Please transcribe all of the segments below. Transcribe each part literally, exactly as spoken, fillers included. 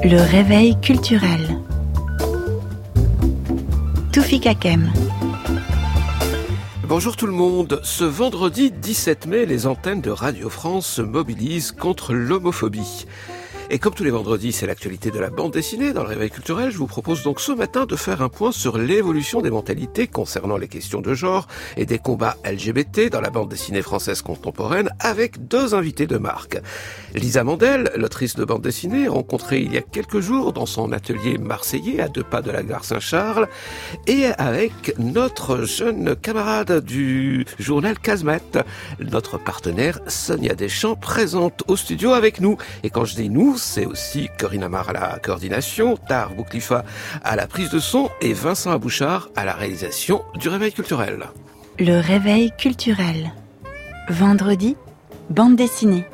Le réveil culturel. Toufik Hakem. Bonjour tout le monde. Ce vendredi dix-sept mai, les antennes de Radio France se mobilisent contre l'homophobie. Et comme tous les vendredis, c'est l'actualité de la bande dessinée dans le réveil culturel, je vous propose donc ce matin de faire un point sur l'évolution des mentalités concernant les questions de genre et des combats L G B T dans la bande dessinée française contemporaine avec deux invités de marque. Lisa Mandel, l'autrice de bande dessinée, rencontrée il y a quelques jours dans son atelier marseillais à deux pas de la gare Saint-Charles, et avec notre jeune camarade du journal Casmette, notre partenaire Sonia Deschamps, présente au studio avec nous. Et quand je dis nous, c'est aussi Corinne Amar à la coordination, Tar Bouklifa à la prise de son et Vincent Abouchard à la réalisation du réveil culturel. Le réveil culturel. Vendredi, bande dessinée.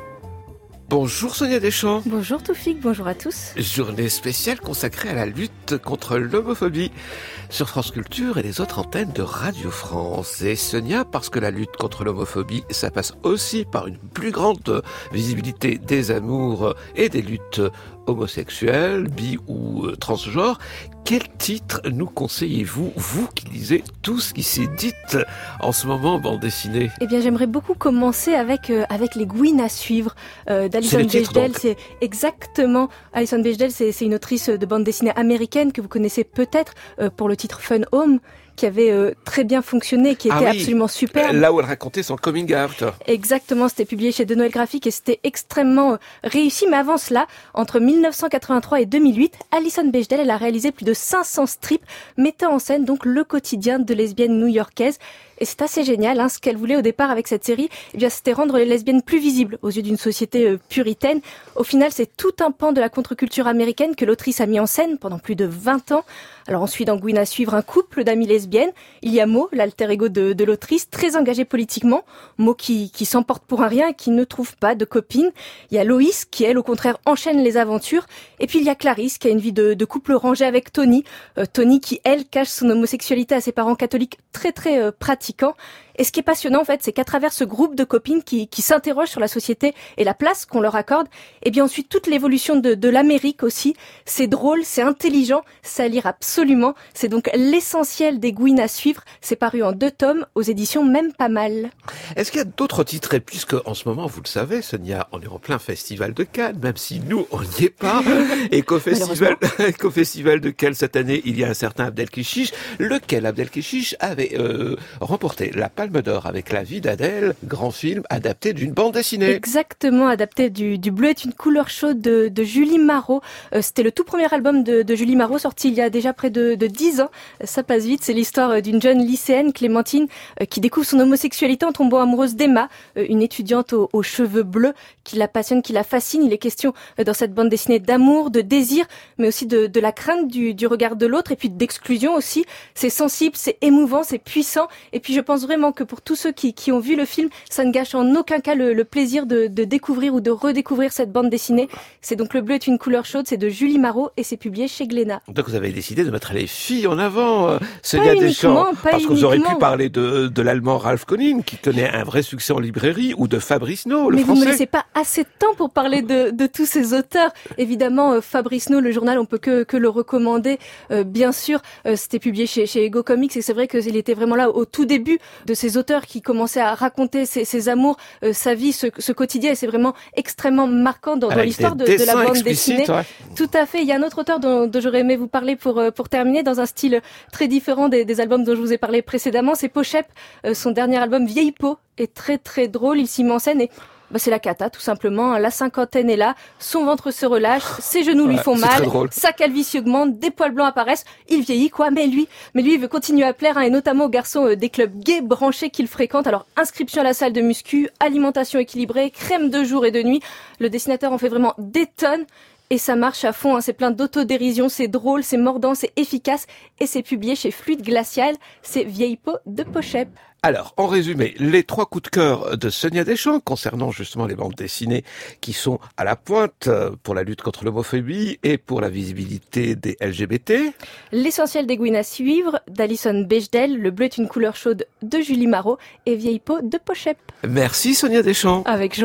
Bonjour Sonia Deschamps. Bonjour Toufik, bonjour à tous. Journée spéciale consacrée à la lutte contre l'homophobie sur France Culture et les autres antennes de Radio France. Et Sonia, parce que la lutte contre l'homophobie, ça passe aussi par une plus grande visibilité des amours et des luttes homosexuelles, bi ou transgenres. Quel titre nous conseillez-vous, vous qui lisez tout ce qui s'est dit en ce moment en bande dessinée? Eh bien, j'aimerais beaucoup commencer avec euh, avec les Gouines à suivre euh, d'Alison Bechdel. C'est exactement Alison Bechdel, c'est, c'est une autrice de bande dessinée américaine que vous connaissez peut-être euh, pour le titre Fun Home, qui avait euh, très bien fonctionné, qui était ah oui, absolument superbe. Là où elle racontait son coming out. Exactement, c'était publié chez De Noël Graphique et c'était extrêmement euh, réussi. Mais avant cela, entre dix-neuf cent quatre-vingt-trois et deux mille huit, Alison Bechdel, elle a réalisé plus de cinq cents strips mettant en scène donc le quotidien de lesbiennes new-yorkaises. Et c'est assez génial, hein, ce qu'elle voulait au départ avec cette série, eh bien, c'était rendre les lesbiennes plus visibles aux yeux d'une société euh, puritaine. Au final, c'est tout un pan de la contre-culture américaine que l'autrice a mis en scène pendant plus de vingt ans. Alors ensuite, dans Gouines à suivre, un couple d'amies lesbiennes. Il y a Mo, l'alter ego de, de l'autrice, très engagé politiquement. Mo qui, qui s'emporte pour un rien et qui ne trouve pas de copine. Il y a Loïs qui, elle, au contraire, enchaîne les aventures. Et puis il y a Clarisse qui a une vie de, de couple rangé avec Tony. Euh, Tony qui, elle, cache son homosexualité à ses parents catholiques très très euh, pratiquants. Et ce qui est passionnant, en fait, c'est qu'à travers ce groupe de copines qui, qui s'interrogent sur la société et la place qu'on leur accorde, et bien ensuite toute l'évolution de, de l'Amérique aussi, c'est drôle, c'est intelligent, c'est à lire absolument. C'est donc l'essentiel des Gouines à suivre. C'est paru en deux tomes aux éditions Même Pas Mal. Est-ce qu'il y a d'autres titres? Et puisque en ce moment, vous le savez, Sonia, on est en plein festival de Cannes, même si nous, on n'y est pas. Et qu'au festival, qu'au festival de Cannes cette année, il y a un certain Abdelkeshish, lequel Abdelkeshish avait euh, remporté la Palme d'Or avec La vie d'Adèle, grand film adapté d'une bande dessinée. Exactement, adapté du, du Bleu est une couleur chaude de, de Julie Marot. Euh, c'était le tout premier album de, de Julie Marot, sorti il y a déjà près de, de dix ans. Ça passe vite, c'est l'histoire d'une jeune lycéenne, Clémentine, euh, qui découvre son homosexualité en tombant amoureuse d'Emma, euh, une étudiante aux, aux cheveux bleus, qui la passionne, qui la fascine. Il est question euh, dans cette bande dessinée d'amour, de désir, mais aussi de, de la crainte du, du regard de l'autre, et puis d'exclusion aussi. C'est sensible, c'est émouvant, c'est puissant, et puis je pense vraiment que pour tous ceux qui, qui ont vu le film, ça ne gâche en aucun cas le, le plaisir de, de découvrir ou de redécouvrir cette bande dessinée. C'est donc Le Bleu est une couleur chaude, c'est de Julie Marot et c'est publié chez Glénat. Donc vous avez décidé de mettre les filles en avant, euh, Sonia Deschamps, parce que vous auriez pu parler de, de l'allemand Ralph Konin, qui connaît un vrai succès en librairie, ou de Fabrice No, le Mais français. vous ne me laissez pas assez de temps pour parler de, de tous ces auteurs. Évidemment, euh, Fabrice No, le journal, on peut que, que le recommander. Euh, bien sûr, euh, c'était publié chez, chez Ego Comics et c'est vrai qu'il était vraiment là au tout début de ces auteurs qui commençaient à raconter ses, ses amours, euh, sa vie, ce, ce quotidien, et c'est vraiment extrêmement marquant dans, dans l'histoire de, de la bande dessinée. Ouais. Tout à fait. Il y a un autre auteur dont, dont j'aurais aimé vous parler pour pour terminer, dans un style très différent des, des albums dont je vous ai parlé précédemment. C'est Pochep, euh, son dernier album Vieille peau est très très drôle. Il s'y met en scène et bah, c'est la cata, tout simplement. La cinquantaine est là, son ventre se relâche, ses genoux ouais, lui font mal, sa calvitie augmente, des poils blancs apparaissent, il vieillit quoi, mais lui, mais lui il veut continuer à plaire, hein, et notamment aux garçons euh, des clubs gays branchés qu'il fréquente. Alors inscription à la salle de muscu, alimentation équilibrée, crème de jour et de nuit. Le dessinateur en fait vraiment des tonnes. Et ça marche à fond, hein. C'est plein d'autodérision, c'est drôle, c'est mordant, c'est efficace, et c'est publié chez Fluide Glacial, c'est Vieille peau de Pochep. Alors, en résumé, les trois coups de cœur de Sonia Deschamps concernant justement les bandes dessinées qui sont à la pointe pour la lutte contre l'homophobie et pour la visibilité des L G B T. L'essentiel des Gouines à suivre d'Alison Bechdel, Le Bleu est une couleur chaude de Julie Marot et Vieille peau de Pochep. Merci Sonia Deschamps. Avec joie.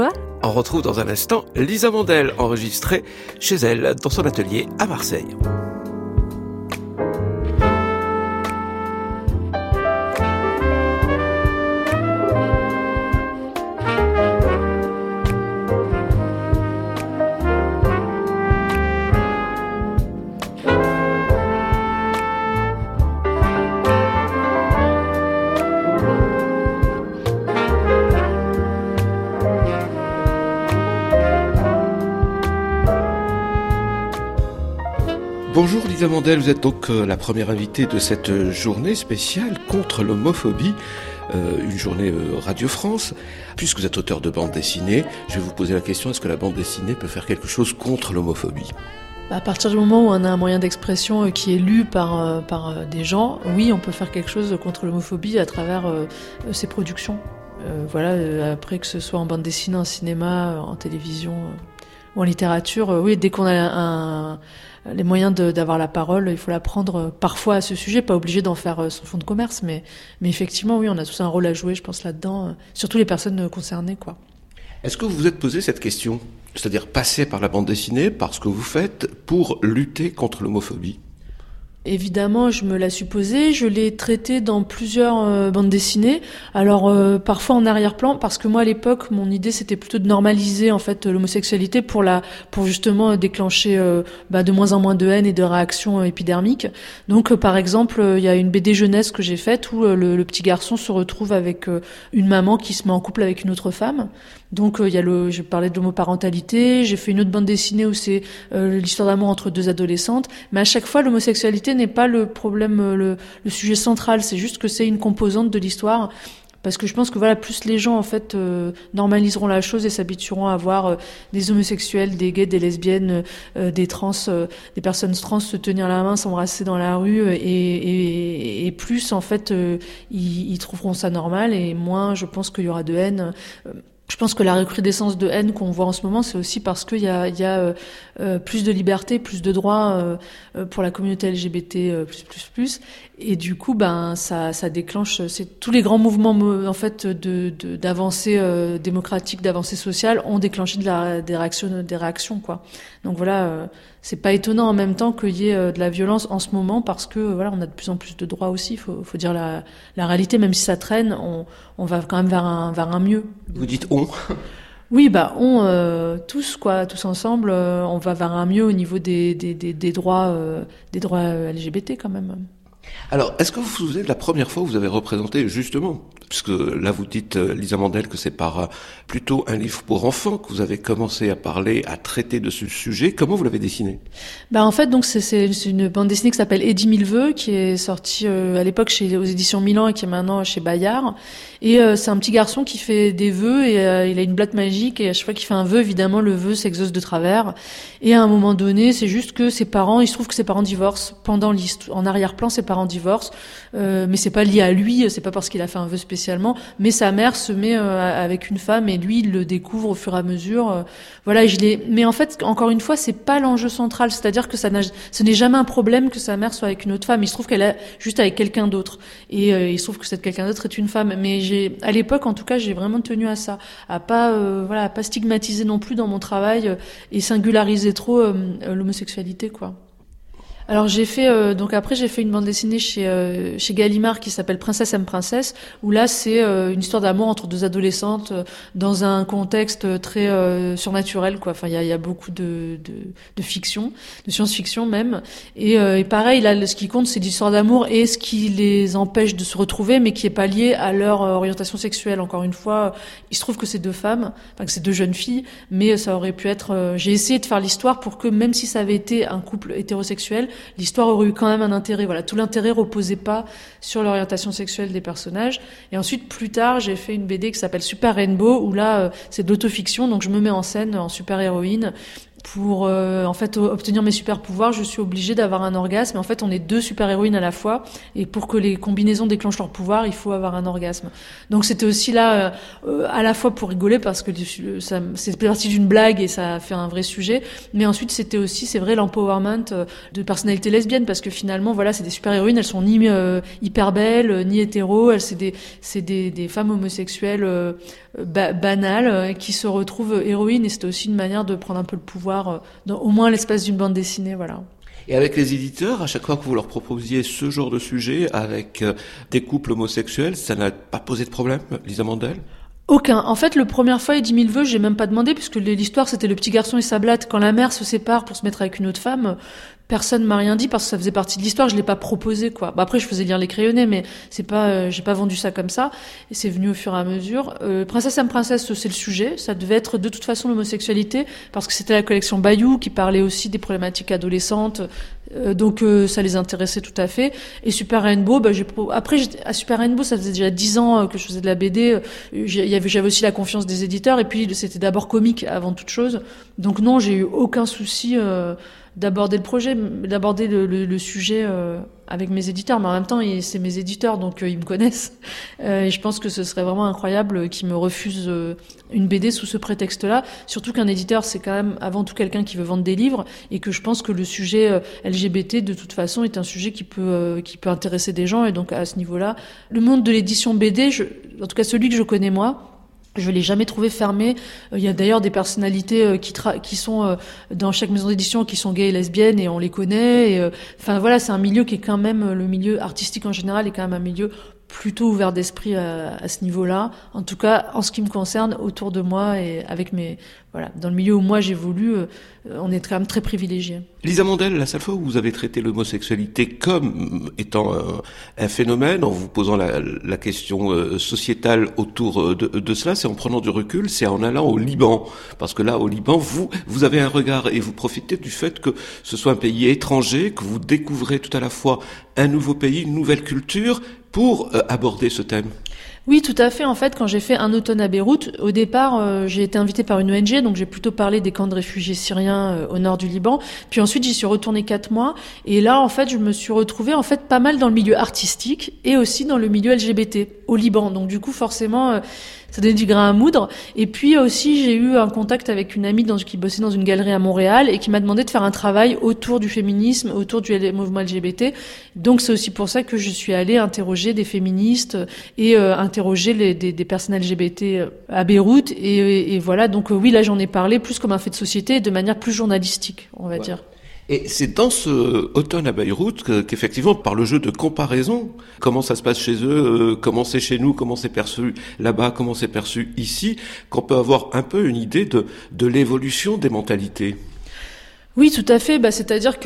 On retrouve dans un instant Lisa Mandel, enregistrée chez elle, dans son atelier à Marseille. Bonjour Lisa Mandel, vous êtes donc la première invitée de cette journée spéciale contre l'homophobie, euh, une journée euh, Radio France. Puisque vous êtes auteur de bande dessinée, je vais vous poser la question, est-ce que la bande dessinée peut faire quelque chose contre l'homophobie ? À partir du moment où on a un moyen d'expression qui est lu par, par des gens, oui, on peut faire quelque chose contre l'homophobie à travers euh, ces productions. Euh, voilà, euh, après que ce soit en bande dessinée, en cinéma, en télévision euh, ou en littérature, euh, oui, dès qu'on a un... les moyens de, d'avoir la parole, il faut la prendre parfois à ce sujet, pas obligé d'en faire son fonds de commerce, mais, mais effectivement, oui, on a tous un rôle à jouer, je pense, là-dedans, surtout les personnes concernées, quoi. Est-ce que vous vous êtes posé cette question, c'est-à-dire passer par la bande dessinée, par ce que vous faites, pour lutter contre l'homophobie ? Évidemment, je me la suis posée, je l'ai traitée dans plusieurs euh, bandes dessinées. Alors euh, parfois en arrière-plan, parce que moi à l'époque, mon idée c'était plutôt de normaliser en fait l'homosexualité pour la, pour justement déclencher euh, bah, de moins en moins de haine et de réactions euh, épidermiques. Donc euh, par exemple, il euh, y a une B D jeunesse que j'ai faite où euh, le, le petit garçon se retrouve avec euh, une maman qui se met en couple avec une autre femme. Donc il euh, y a le, j'ai parlé de l'homoparentalité, j'ai fait une autre bande dessinée où c'est euh, l'histoire d'amour entre deux adolescentes, mais à chaque fois l'homosexualité n'est pas le problème, le, le sujet central, c'est juste que c'est une composante de l'histoire. Parce que je pense que voilà, plus les gens en fait euh, normaliseront la chose et s'habitueront à voir euh, des homosexuels, des gays, des lesbiennes, euh, des trans, euh, des personnes trans se tenir la main, s'embrasser dans la rue, et, et, et plus en fait euh, ils, ils trouveront ça normal, et moins je pense qu'il y aura de haine. Euh, Je pense que la recrudescence de haine qu'on voit en ce moment, c'est aussi parce qu'il y a, il y a euh, euh, plus de liberté, plus de droits euh, euh, pour la communauté L G B T euh, plus plus plus, et du coup, ben ça, ça déclenche. C'est tous les grands mouvements en fait de, de d'avancée euh, démocratique, d'avancée sociale, ont déclenché de la, des réactions, des réactions quoi. Donc voilà, euh, c'est pas étonnant en même temps qu'il y ait euh, de la violence en ce moment parce que voilà, on a de plus en plus de droits aussi. Faut, faut dire la, la réalité, même si ça traîne, on, on va quand même vers un, vers un mieux. Vous dites on. Oui, bah on euh, tous quoi, tous ensemble, euh, on va vers un mieux au niveau des des des, des droits euh, des droits L G B T quand même. Alors, est-ce que vous vous souvenez de la première fois où vous avez représenté, justement, puisque là vous dites, Lisa Mandel, que c'est par plutôt un livre pour enfants que vous avez commencé à parler, à traiter de ce sujet. Comment vous l'avez dessiné ? Bah en fait, donc c'est, c'est une bande dessinée qui s'appelle Eddie Mille-Vœux, qui est sortie euh, à l'époque chez aux éditions Milan et qui est maintenant chez Bayard. Et euh, c'est un petit garçon qui fait des vœux et euh, il a une boîte magique et à chaque fois qu'il fait un vœu, évidemment, le vœu s'exauce de travers. Et à un moment donné, c'est juste que ses parents, il se trouve que ses parents divorcent pendant l'histoire. En arrière-plan, ses parents divorcent, euh, mais c'est pas lié à lui, c'est pas parce qu'il a fait un vœu spécialement, mais sa mère se met euh, avec une femme et lui il le découvre au fur et à mesure. Euh, voilà, je l'ai. Mais en fait, encore une fois, c'est pas l'enjeu central, c'est-à-dire que ça n'a, ce n'est jamais un problème que sa mère soit avec une autre femme. Il se trouve qu'elle est juste avec quelqu'un d'autre et euh, il se trouve que cette quelqu'un d'autre est une femme. Mais j'ai, à l'époque, en tout cas, j'ai vraiment tenu à ça, à pas, euh, voilà, à pas stigmatiser non plus dans mon travail euh, et singulariser trop euh, l'homosexualité, quoi. Alors j'ai fait euh, donc après j'ai fait une bande dessinée chez euh, chez Gallimard qui s'appelle Princesse aime princesse, où là c'est euh, une histoire d'amour entre deux adolescentes euh, dans un contexte très euh, surnaturel quoi. Enfin il y a il y a beaucoup de de de fiction, de science-fiction même, et, euh, et pareil là ce qui compte c'est l'histoire d'amour et ce qui les empêche de se retrouver mais qui est pas lié à leur euh, orientation sexuelle. Encore une fois, il se trouve que c'est deux femmes, enfin que c'est deux jeunes filles, mais ça aurait pu être euh, j'ai essayé de faire l'histoire pour que même si ça avait été un couple hétérosexuel, l'histoire aurait eu quand même un intérêt. Voilà, tout l'intérêt reposait pas sur l'orientation sexuelle des personnages. Et ensuite, plus tard, j'ai fait une B D qui s'appelle Super Rainbow, où là, euh, c'est de l'autofiction, donc je me mets en scène en super héroïne. pour euh, en fait obtenir mes super pouvoirs, je suis obligée d'avoir un orgasme. En fait, on est deux super héroïnes à la fois, et pour que les combinaisons déclenchent leur pouvoir, il faut avoir un orgasme. Donc c'était aussi là euh, à la fois pour rigoler parce que ça c'est parti d'une blague et ça a fait un vrai sujet, mais ensuite c'était aussi, c'est vrai, l'empowerment de personnalités lesbiennes, parce que finalement voilà, c'est des super héroïnes, elles sont ni euh, hyper belles ni hétéros, elles c'est des c'est des des femmes homosexuelles euh, ba- banales euh, qui se retrouvent héroïnes, et c'était aussi une manière de prendre un peu le pouvoir dans au moins l'espace d'une bande dessinée, voilà. Et avec les éditeurs, à chaque fois que vous leur proposiez ce genre de sujet avec euh, des couples homosexuels, ça n'a pas posé de problème, Lisa Mandel ? Aucun. En fait, le première fois, et dix mille vœux, j'ai même pas demandé, puisque l'histoire, c'était le petit garçon et sa blatte. Quand la mère se sépare pour se mettre avec une autre femme, personne m'a rien dit parce que ça faisait partie de l'histoire. Je l'ai pas proposé, quoi. Bah, après, je faisais lire les crayonnés, mais c'est pas, euh, j'ai pas vendu ça comme ça. Et c'est venu au fur et à mesure. Euh, Princesse and Princesse, c'est le sujet. Ça devait être de toute façon l'homosexualité, parce que c'était la collection Bayou qui parlait aussi des problématiques adolescentes. Euh, donc euh, ça les intéressait tout à fait. Et Super Rainbow, bah, j'ai après à Super Rainbow, ça faisait déjà dix ans que je faisais de la B D. Il y avait, j'avais aussi la confiance des éditeurs, et puis c'était d'abord comique avant toute chose. Donc non, j'ai eu aucun souci euh, d'aborder le projet, d'aborder le, le, le sujet euh, avec mes éditeurs. Mais en même temps, c'est mes éditeurs, donc euh, ils me connaissent. Euh, et je pense que ce serait vraiment incroyable qu'ils me refusent euh, une B D sous ce prétexte-là. Surtout qu'un éditeur, c'est quand même avant tout quelqu'un qui veut vendre des livres, et que je pense que le sujet euh, L G B T, de toute façon, est un sujet qui peut euh, qui peut intéresser des gens. Et donc à ce niveau-là, le monde de l'édition B D, je, en tout cas celui que je connais moi, je l'ai jamais trouvé fermé. Il y a d'ailleurs des personnalités qui tra- qui sont dans chaque maison d'édition qui sont gays et lesbiennes, et on les connaît. Et, enfin voilà, c'est un milieu qui est quand même, le milieu artistique en général est quand même un milieu plutôt ouvert d'esprit à, à ce niveau-là. En tout cas, en ce qui me concerne, autour de moi et avec mes voilà, dans le milieu où moi j'évolue, euh, on est quand même très privilégiés. Lisa Mandel, la seule fois où vous avez traité l'homosexualité comme étant un, un phénomène, en vous posant la, la question euh, sociétale autour de, de cela, c'est en prenant du recul, c'est en allant au Liban. Parce que là, au Liban, vous, vous avez un regard et vous profitez du fait que ce soit un pays étranger, que vous découvrez tout à la fois un nouveau pays, une nouvelle culture, pour euh, aborder ce thème. Oui, tout à fait. En fait, quand j'ai fait Un automne à Beyrouth, au départ, euh, j'ai été invitée par une O N G, donc j'ai plutôt parlé des camps de réfugiés syriens euh, au nord du Liban. Puis ensuite, j'y suis retournée quatre mois. Et là, en fait, je me suis retrouvée en fait pas mal dans le milieu artistique et aussi dans le milieu L G B T au Liban. Donc du coup, forcément, euh, ça donnait du grain à moudre. Et puis aussi, j'ai eu un contact avec une amie dans, qui bossait dans une galerie à Montréal et qui m'a demandé de faire un travail autour du féminisme, autour du mouvement L G B T. Donc c'est aussi pour ça que je suis allée interroger des féministes et euh, interroger les, des, des personnes L G B T à Beyrouth. Et, et, et voilà, donc euh, oui, là j'en ai parlé plus comme un fait de société et de manière plus journalistique, on va ouais. dire. Et c'est dans ce automne à Beyrouth que, qu'effectivement, par le jeu de comparaison, comment ça se passe chez eux, euh, comment c'est chez nous, comment c'est perçu là-bas, comment c'est perçu ici, qu'on peut avoir un peu une idée de, de l'évolution des mentalités. Oui, tout à fait. Bah, c'est-à-dire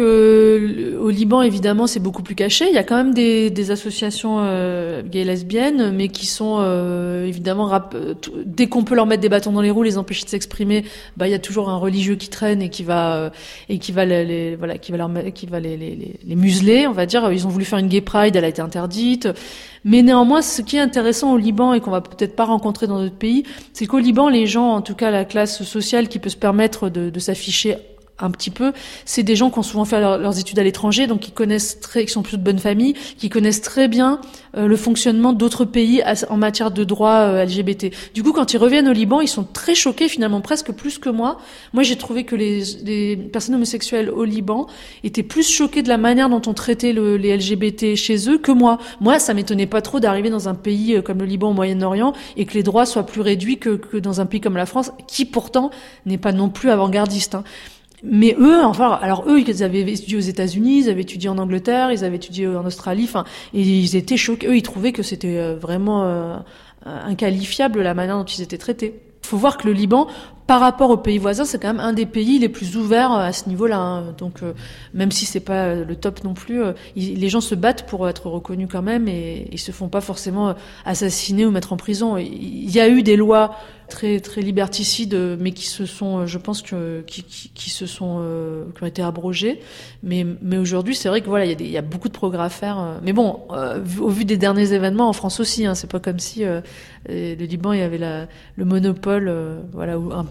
que au Liban, évidemment, c'est beaucoup plus caché. Il y a quand même des, des associations euh, gays et lesbiennes, mais qui sont euh, évidemment rap- t- dès qu'on peut leur mettre des bâtons dans les roues, les empêcher de s'exprimer, bah il y a toujours un religieux qui traîne et qui va euh, et qui va les, les voilà, qui va leur qui va les, les les museler, on va dire. Ils ont voulu faire une gay pride, elle a été interdite. Mais néanmoins, ce qui est intéressant au Liban et qu'on va peut-être pas rencontrer dans d'autres pays, c'est qu'au Liban, les gens, en tout cas la classe sociale qui peut se permettre de, de s'afficher un petit peu, c'est des gens qui ont souvent fait leur, leurs études à l'étranger, donc qui connaissent très, qui sont plutôt de bonne famille, qui connaissent très bien euh, le fonctionnement d'autres pays à, en matière de droits euh, L G B T. Du coup, quand ils reviennent au Liban, ils sont très choqués, finalement, presque plus que moi. Moi, j'ai trouvé que les, les personnes homosexuelles au Liban étaient plus choquées de la manière dont on traitait le, les L G B T chez eux que moi. Moi, ça m'étonnait pas trop d'arriver dans un pays comme le Liban au Moyen-Orient et que les droits soient plus réduits que, que dans un pays comme la France, qui pourtant n'est pas non plus avant-gardiste, hein. Mais eux, enfin, alors eux, ils avaient étudié aux États-Unis, ils avaient étudié en Angleterre, ils avaient étudié en Australie, enfin, et ils étaient choqués. Eux, ils trouvaient que c'était vraiment euh, inqualifiable la manière dont ils étaient traités. Il faut voir que le Liban, par rapport aux pays voisins, c'est quand même un des pays les plus ouverts à ce niveau-là, hein. Donc, euh, même si c'est pas le top non plus, euh, il, les gens se battent pour être reconnus quand même et ils se font pas forcément assassiner ou mettre en prison. Il y a eu des lois très très liberticides, mais qui se sont, je pense que qui qui, qui se sont euh, qui ont été abrogées. Mais mais aujourd'hui, c'est vrai que voilà, il y a des, il y a beaucoup de progrès à faire. Mais bon, euh, au vu des derniers événements en France aussi, hein, c'est pas comme si euh, le Liban il y avait la le monopole, euh, voilà, un peu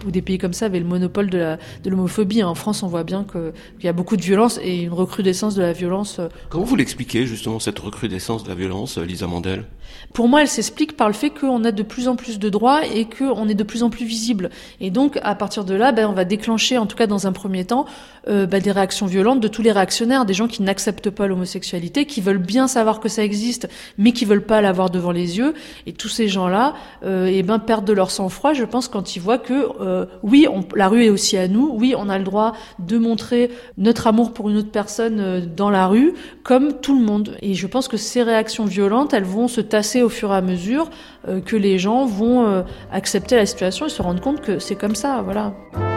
ou des pays comme ça avaient le monopole de, la, de l'homophobie. En France, on voit bien que, qu'il y a beaucoup de violence et une recrudescence de la violence. Comment vous l'expliquez, justement, cette recrudescence de la violence, Lisa Mandel ? Pour moi, elle s'explique par le fait qu'on a de plus en plus de droits et qu'on est de plus en plus visible. Et donc, à partir de là, ben, on va déclencher, en tout cas dans un premier temps, euh, ben, des réactions violentes de tous les réactionnaires, des gens qui n'acceptent pas l'homosexualité, qui veulent bien savoir que ça existe, mais qui veulent pas l'avoir devant les yeux. Et tous ces gens-là, euh, eh ben, perdent de leur sang-froid, je pense, quand ils voient que, euh, oui, on, la rue est aussi à nous, oui, on a le droit de montrer notre amour pour une autre personne euh, dans la rue, comme tout le monde. Et je pense que ces réactions violentes, elles vont se tasser au fur et à mesure euh, que les gens vont euh, accepter la situation et se rendre compte que c'est comme ça, voilà.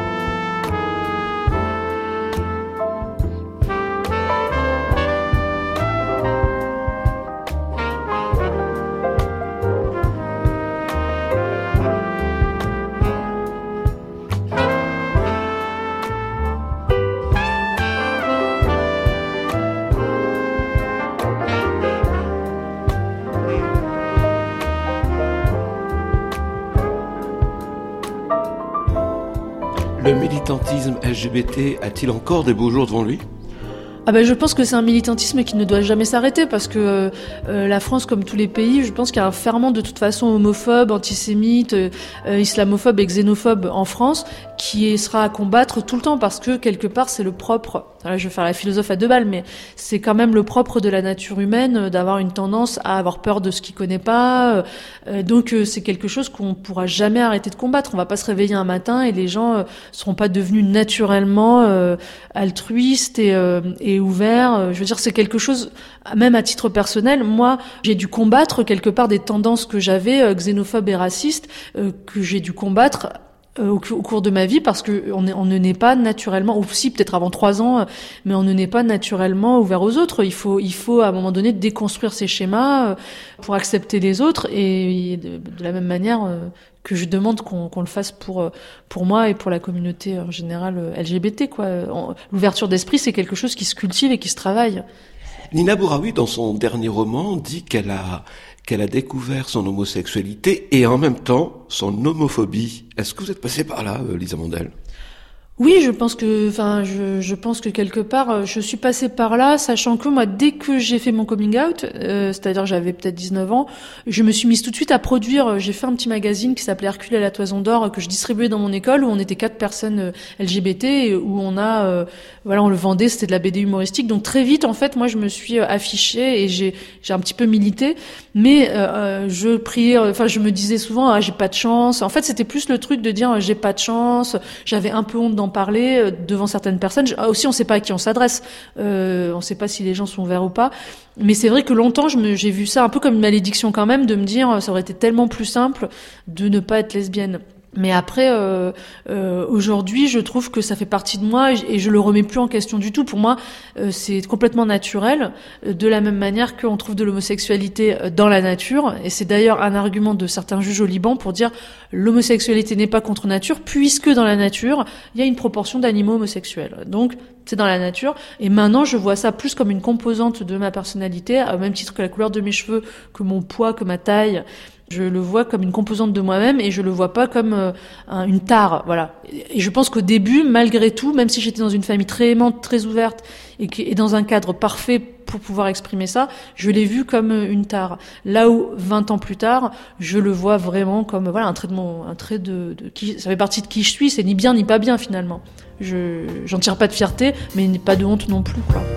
Le militantisme L G B T a-t-il encore des beaux jours devant lui ? Ah ben, je pense que c'est un militantisme qui ne doit jamais s'arrêter parce que euh, la France, comme tous les pays, je pense qu'il y a un ferment de toute façon homophobe, antisémite, euh, islamophobe et xénophobe en France qui sera à combattre tout le temps parce que quelque part c'est le propre, là je vais faire la philosophe à deux balles, mais c'est quand même le propre de la nature humaine d'avoir une tendance à avoir peur de ce qu'il connaît pas, euh, donc euh, c'est quelque chose qu'on pourra jamais arrêter de combattre. On va pas se réveiller un matin et les gens euh, seront pas devenus naturellement euh, altruistes et, euh, et ouverts. Je veux dire, c'est quelque chose, même à titre personnel, moi j'ai dû combattre quelque part des tendances que j'avais euh, xénophobes et racistes, euh, que j'ai dû combattre Au, au cours de ma vie parce que on, est, on ne naît pas naturellement, ou si peut-être avant trois ans, mais on ne naît pas naturellement ouvert aux autres. Il faut, il faut à un moment donné déconstruire ces schémas pour accepter les autres et de, de la même manière que je demande qu'on, qu'on le fasse pour pour moi et pour la communauté en général L G B T quoi. L'ouverture d'esprit, c'est quelque chose qui se cultive et qui se travaille. Nina Bouraoui, dans son dernier roman, dit qu'elle a qu'elle a découvert son homosexualité et en même temps son homophobie. Est-ce que vous êtes passée par là, Lisa Mandel ? Oui, je pense que, enfin, je, je pense que quelque part, je suis passée par là, sachant que moi, dès que j'ai fait mon coming out, euh, c'est-à-dire j'avais peut-être dix-neuf ans, je me suis mise tout de suite à produire. J'ai fait un petit magazine qui s'appelait Hercule à la Toison d'Or que je distribuais dans mon école, où on était quatre personnes L G B T, où on a, euh, voilà, on le vendait, c'était de la B D humoristique. Donc très vite, en fait, moi, je me suis affichée et j'ai, j'ai un petit peu milité, mais euh, je priais, enfin, je me disais souvent, ah, j'ai pas de chance. En fait, c'était plus le truc de dire, j'ai pas de chance. J'avais un peu honte d'en parler devant certaines personnes. Aussi, on ne sait pas à qui on s'adresse. Euh, on ne sait pas si les gens sont ouverts ou pas. Mais c'est vrai que longtemps, je me, j'ai vu ça un peu comme une malédiction quand même, de me dire ça aurait été tellement plus simple de ne pas être lesbienne. Mais après, euh, euh, aujourd'hui, je trouve que ça fait partie de moi et je le remets plus en question du tout. Pour moi, euh, c'est complètement naturel, de la même manière qu'on trouve de l'homosexualité dans la nature. Et c'est d'ailleurs un argument de certains juges au Liban pour dire l'homosexualité n'est pas contre nature, puisque dans la nature, il y a une proportion d'animaux homosexuels. Donc, c'est dans la nature. Et maintenant, je vois ça plus comme une composante de ma personnalité, au même titre que la couleur de mes cheveux, que mon poids, que ma taille. Je le vois comme une composante de moi-même et je le vois pas comme euh, un, une tare, voilà. Et je pense qu'au début, malgré tout, même si j'étais dans une famille très aimante, très ouverte et, que, et dans un cadre parfait pour pouvoir exprimer ça, je l'ai vu comme une tare. Là où, vingt ans plus tard, je le vois vraiment comme, voilà, un trait de mon, un trait de, de qui, ça fait partie de qui je suis, c'est ni bien ni pas bien finalement. Je, j'en tire pas de fierté, mais pas de honte non plus, quoi.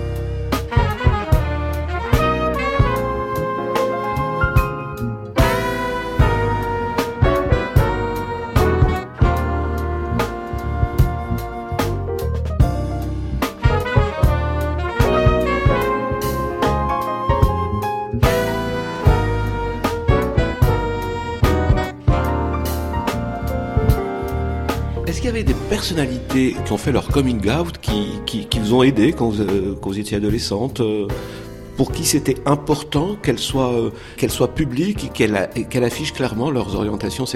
Est-ce qu'il y avait des personnalités qui ont fait leur coming out, qui, qui, qui vous ont aidé quand vous, euh, quand vous étiez adolescente, euh, pour qui c'était important qu'elles soient, euh, qu'elles soient publiques et qu'elles, et qu'elles affichent clairement leurs orientations sexuelles ?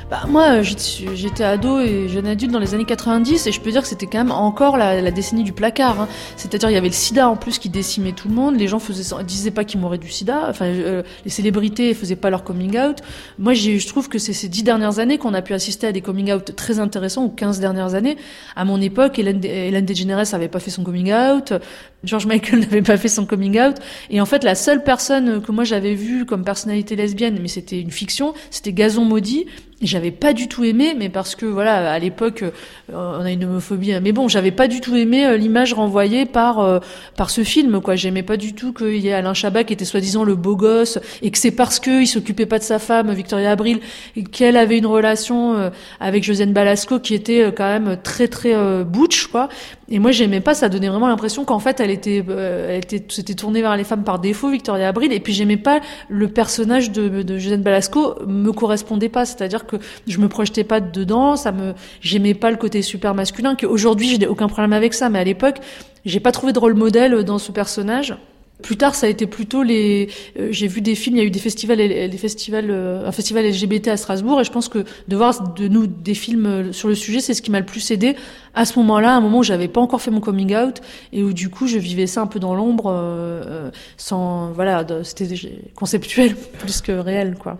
Bah, moi, j'étais ado et jeune adulte dans les années quatre-vingt-dix et je peux dire que c'était quand même encore la, la décennie du placard. Hein. C'est-à-dire il y avait le sida en plus qui décimait tout le monde. Les gens faisaient, disaient pas qu'ils mouraient du sida. Enfin, euh, les célébrités faisaient pas leur coming out. Moi, j'ai, je trouve que c'est ces dix dernières années qu'on a pu assister à des coming out très intéressants, ou quinze dernières années. À mon époque, Hélène, Hélène DeGeneres avait pas fait son coming out. George Michael n'avait pas fait son coming out. Et en fait, la seule personne que moi j'avais vue comme personnalité lesbienne, mais c'était une fiction, c'était Gazon Maudit. J'avais pas du tout aimé, mais parce que voilà, à l'époque, euh, on a une homophobie. Mais bon, j'avais pas du tout aimé euh, l'image renvoyée par euh, par ce film, quoi. J'aimais pas du tout qu'il y ait Alain Chabat qui était soi-disant le beau gosse et que c'est parce que il s'occupait pas de sa femme, Victoria Abril, et qu'elle avait une relation euh, avec Josiane Balasco qui était euh, quand même très très euh, butch, quoi. Et moi, j'aimais pas. Ça donnait vraiment l'impression qu'en fait, elle était, euh, elle était, s'était tournée vers les femmes par défaut, Victoria Abril. Et puis, j'aimais pas le personnage de, de Josiane Balasco, me correspondait pas. C'est-à-dire que je me projetais pas dedans. Ça me, j'aimais pas le côté super masculin. Qu'aujourd'hui, je n'ai aucun problème avec ça. Mais à l'époque, j'ai pas trouvé de rôle modèle dans ce personnage. Plus tard, ça a été plutôt les. Euh, j'ai vu des films. Il y a eu des festivals, des festivals, euh, un festival L G B T à Strasbourg, et je pense que de voir de nous des films sur le sujet, c'est ce qui m'a le plus aidé à ce moment-là, à un moment où j'avais pas encore fait mon coming out et où du coup je vivais ça un peu dans l'ombre, euh, sans voilà, c'était conceptuel plus que réel, quoi.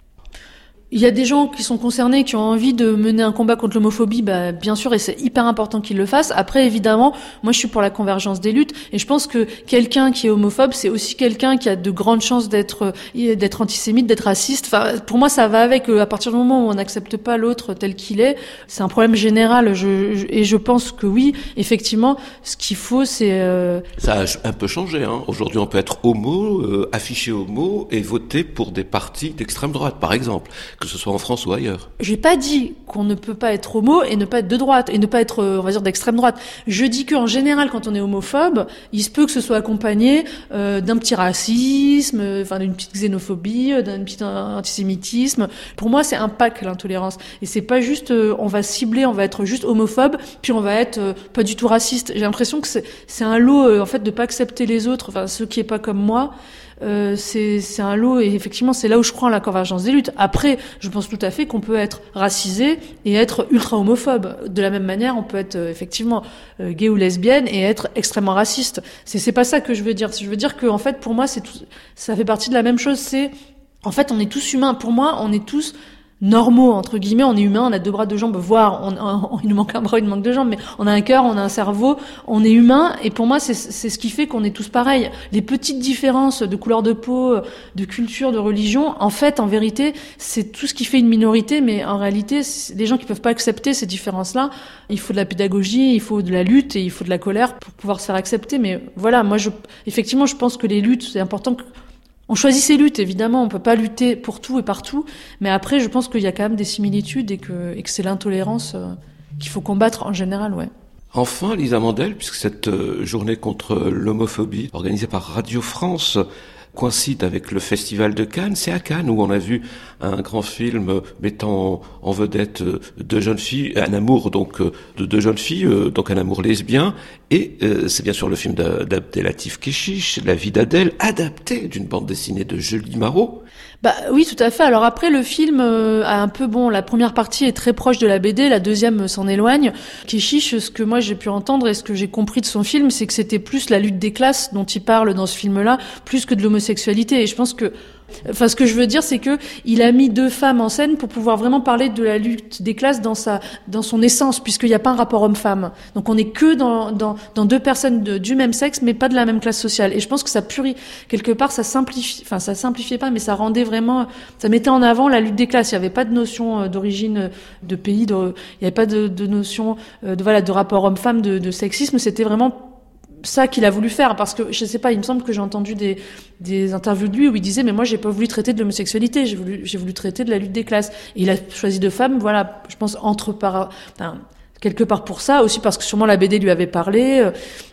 Il y a des gens qui sont concernés, qui ont envie de mener un combat contre l'homophobie, bah, bien sûr, et c'est hyper important qu'ils le fassent. Après, évidemment, moi, je suis pour la convergence des luttes, et je pense que quelqu'un qui est homophobe, c'est aussi quelqu'un qui a de grandes chances d'être, d'être antisémite, d'être raciste. Enfin, pour moi, ça va avec, à partir du moment où on n'accepte pas l'autre tel qu'il est, c'est un problème général, je, je, et je pense que oui, effectivement, ce qu'il faut, c'est, euh... Ça a un peu changé, hein. Aujourd'hui, on peut être homo, euh, affiché homo, et voter pour des partis d'extrême droite, par exemple. Que ce soit en France ou ailleurs. J'ai pas dit qu'on ne peut pas être homo et ne pas être de droite et ne pas être, on va dire, d'extrême droite. Je dis qu'en général, quand on est homophobe, il se peut que ce soit accompagné euh, d'un petit racisme, euh, enfin d'une petite xénophobie, euh, d'un petit antisémitisme. Pour moi, c'est un pack, l'intolérance. Et c'est pas juste, euh, on va cibler, on va être juste homophobe, puis on va être euh, pas du tout raciste. J'ai l'impression que c'est, c'est un lot, euh, en fait, de pas accepter les autres, enfin ceux qui est pas comme moi. Euh, c'est, c'est un lot, et effectivement c'est là où je crois en la convergence des luttes. Après, je pense tout à fait qu'on peut être racisé et être ultra homophobe. De la même manière, on peut être euh, effectivement euh, gay ou lesbienne et être extrêmement raciste. C'est, c'est pas ça que je veux dire. Je veux dire que en fait, pour moi, c'est tout, ça fait partie de la même chose. C'est, en fait, on est tous humains. Pour moi, on est tous normaux, entre guillemets, on est humain, on a deux bras, deux jambes, voire on, on, il nous manque un bras, il nous manque deux jambes, mais on a un cœur, on a un cerveau, on est humain, et pour moi c'est, c'est ce qui fait qu'on est tous pareils. Les petites différences de couleur de peau, de culture, de religion, en fait, en vérité, c'est tout ce qui fait une minorité, mais en réalité, les gens qui peuvent pas accepter ces différences-là, il faut de la pédagogie, il faut de la lutte et il faut de la colère pour pouvoir se faire accepter. Mais voilà, moi je, effectivement, je pense que les luttes, c'est important que on choisit ses luttes, évidemment, on peut pas lutter pour tout et partout, mais après, je pense qu'il y a quand même des similitudes et que, et que c'est l'intolérance euh, qu'il faut combattre en général, ouais. Enfin, Lisa Mandel, puisque cette euh, journée contre l'homophobie organisée par Radio France coïncide avec le Festival de Cannes, c'est à Cannes où on a vu un grand film mettant en vedette deux jeunes filles, un amour donc de deux jeunes filles, donc un amour lesbien, et euh, c'est bien sûr le film d'Abdelatif Kechiche, La vie d'Adèle, adapté d'une bande dessinée de Julie Marot. Bah oui, tout à fait. Alors après, le film euh, a un peu, bon, la première partie est très proche de la B D, la deuxième s'en éloigne. Kechiche, ce que moi j'ai pu entendre et ce que j'ai compris de son film, c'est que c'était plus la lutte des classes dont il parle dans ce film-là, plus que de l'homosexualité. Et je pense que, enfin, ce que je veux dire, c'est que il a mis deux femmes en scène pour pouvoir vraiment parler de la lutte des classes dans sa, dans son essence, puisqu'il n'y a pas un rapport homme-femme. Donc on est que dans, dans, dans deux personnes de, du même sexe, mais pas de la même classe sociale. Et je pense que ça purit, quelque part, ça simplifie, enfin, ça simplifiait pas, mais ça rendait vraiment, ça mettait en avant la lutte des classes. Il n'y avait pas de notion d'origine de pays, de, il n'y avait pas de, de notion de, voilà, de rapport homme-femme, de, de sexisme. C'était vraiment ça qu'il a voulu faire, parce que je sais pas, il me semble que j'ai entendu des des interviews de lui où il disait mais moi j'ai pas voulu traiter de l'homosexualité, j'ai voulu j'ai voulu traiter de la lutte des classes, et il a choisi deux femmes, voilà, je pense entre par enfin, quelque part pour ça aussi, parce que sûrement la B D lui avait parlé,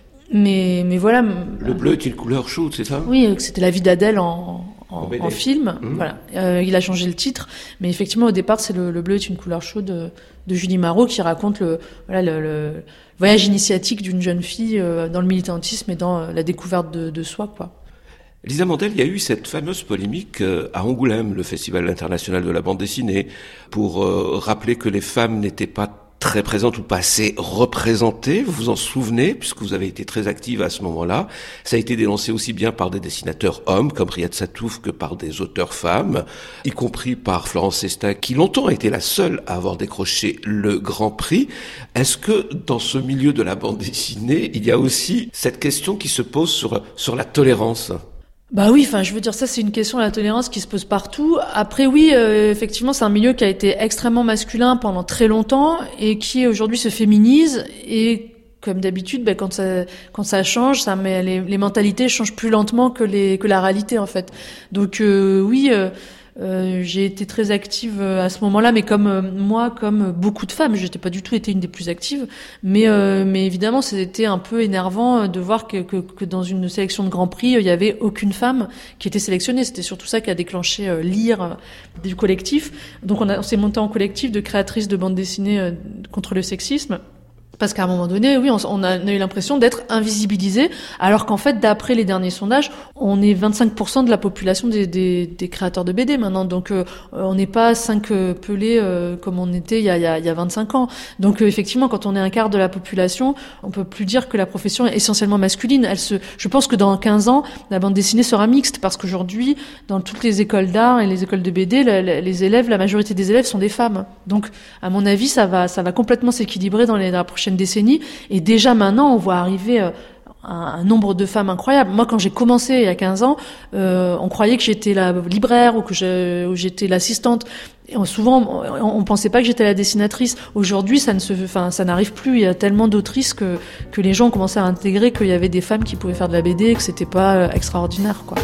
mais mais voilà. Le bleu est une couleur chaude, c'est ça? Oui, c'était La vie d'Adèle en en, en film, mmh. Voilà. Euh, il a changé le titre, mais effectivement au départ c'est le, le bleu est une couleur chaude de, de Julie Marot, qui raconte le voilà le, le voyage initiatique d'une jeune fille euh, dans le militantisme et dans euh, la découverte de, de soi, quoi. Lisa Mandel, il y a eu cette fameuse polémique à Angoulême, le Festival international de la bande dessinée, pour euh, rappeler que les femmes n'étaient pas très présentes ou pas assez représentées. Vous vous en souvenez, puisque vous avez été très active à ce moment-là. Ça a été dénoncé aussi bien par des dessinateurs hommes, comme Riyad Sattouf, que par des auteurs femmes, y compris par Florence Sesta, qui longtemps a été la seule à avoir décroché le Grand Prix. Est-ce que dans ce milieu de la bande dessinée, il y a aussi cette question qui se pose sur, sur la tolérance ? Bah oui, enfin, je veux dire, ça, c'est une question de la tolérance qui se pose partout. Après, oui, euh, effectivement, c'est un milieu qui a été extrêmement masculin pendant très longtemps et qui aujourd'hui se féminise. Et comme d'habitude, bah, quand ça quand ça change, ça met les, les mentalités changent plus lentement que les que la réalité en fait. Donc euh, oui. Euh, Euh, j'ai été très active à ce moment-là, mais comme euh, moi, comme beaucoup de femmes, j'étais pas du tout été une des plus actives, mais euh, mais évidemment, c'était un peu énervant de voir que, que que dans une sélection de Grand Prix, il y avait aucune femme qui était sélectionnée. C'était surtout ça qui a déclenché euh, l'I R euh, du collectif. Donc on, a, on s'est monté en collectif de créatrices de bande dessinée euh, contre le sexisme. Parce qu'à un moment donné, oui, on, on, a, on a eu l'impression d'être invisibilisé, alors qu'en fait, d'après les derniers sondages, on est vingt-cinq pour cent de la population des, des, des créateurs de B D maintenant. Donc, euh, on n'est pas cinq euh, pelés euh, comme on était il y a, il y a, il y a vingt-cinq ans. Donc, euh, effectivement, quand on est un quart de la population, on peut plus dire que la profession est essentiellement masculine. Elle se, je pense que dans quinze ans, la bande dessinée sera mixte, parce qu'aujourd'hui, dans toutes les écoles d'art et les écoles de B D, la, la, les élèves, la majorité des élèves sont des femmes. Donc, à mon avis, ça va, ça va complètement s'équilibrer dans les, dans la prochaine décennie. Et déjà maintenant, on voit arriver euh, un, un nombre de femmes incroyable. Moi, quand j'ai commencé il y a quinze ans, euh, on croyait que j'étais la libraire ou que je, ou j'étais l'assistante. Et on, souvent, on, on pensait pas que j'étais la dessinatrice. Aujourd'hui, ça ne se, enfin, ça n'arrive plus. Il y a tellement d'autrices que que les gens ont commencé à intégrer qu'il y avait des femmes qui pouvaient faire de la B D et que c'était pas euh, extraordinaire, quoi.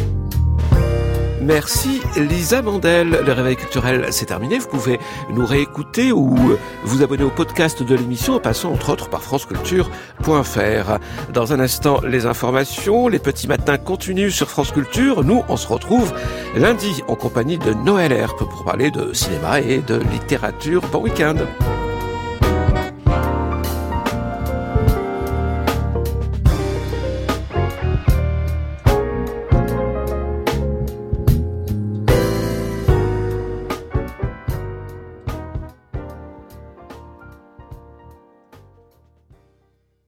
Merci Lisa Mandel. Le Réveil culturel, c'est terminé. Vous pouvez nous réécouter ou vous abonner au podcast de l'émission en passant entre autres par franceculture point f r. Dans un instant, les informations, les petits matins continuent sur France Culture. Nous, on se retrouve lundi en compagnie de Noël Herpe pour parler de cinéma et de littérature. Bon week-end.